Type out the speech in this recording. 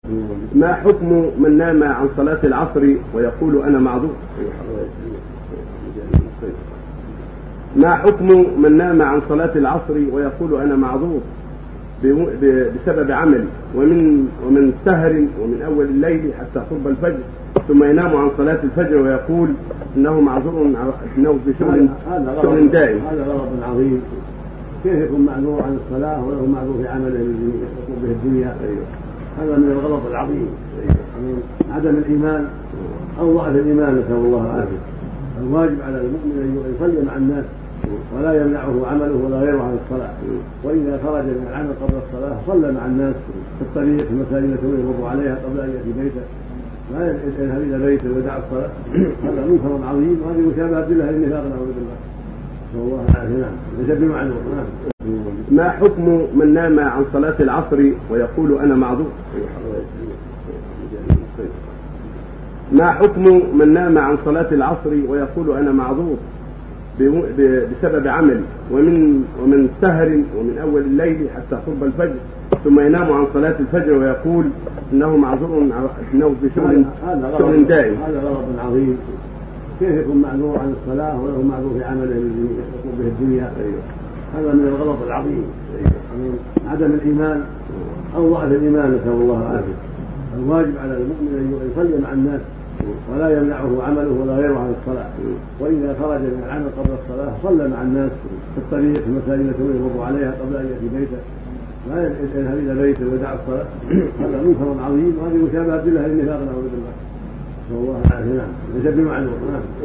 ما حكم من نام عن صلاة العصر ويقول أنا معذور؟ ما حكم من نام عن صلاة العصر ويقول أنا معذور بسبب عمل ومن سهر ومن أول الليل حتى قرب الفجر، ثم ينام عن صلاة الفجر ويقول إنه معذور إنه في شغل دائم؟ هذا غلط عظيم. كيف يكون معذور عن الصلاة وله معذور في عمله الذي يطلب به الدنيا؟ هذا من الغلط العظيم. عدم الإيمان أو ضعف الإيمان، نسأل الله العافية. الواجب على المؤمن أن يصلي مع الناس ولا يمنعه عمله ولا غيره عن الصلاة، وإذا خرج من العمل قبل الصلاة صلى مع الناس في الطريق في المساجد التي يمر عليها قبل أن يأتي بيته، لا يذهب إلى بيته ويدع الصلاة. هذا منكر عظيم، وهذه مشابهة بالله النفاق، نعوذ بالله. نسأل الله العافية. نعم، ليس بمعذور. ما حكم من نام عن صلاة العصر ويقول أنا معذور؟ ما حكم من نام عن صلاة العصر ويقول أنا معذور بسبب عمل ومن سهر ومن أول الليل حتى قرب الفجر، ثم ينام عن صلاة الفجر ويقول إنه معذور إنه في شغل دائم؟ هذا غلط عظيم. كيف يكون معذور عن الصلاة وله معذور في عمله الذي يطلب به الدنيا؟ هذا من الغلط العظيم. عدم الإيمان أو ضعف الإيمان، نسأل الله العافية. الواجب على المؤمن أن يصلي مع الناس ولا يمنعه عمله ولا غيره عن الصلاة، وإذا خرج من العمل قبل الصلاة صلى مع الناس في الطريق في المساجد التي يمر عليها قبل أن يأتي بيته، لا يذهب إلى بيته ويدع الصلاة. هذا منكر عظيم، وهذه مشابهة بالله النفاق، نعوذ بالله. نسأل الله العافية. نعم، ليس بمعذور.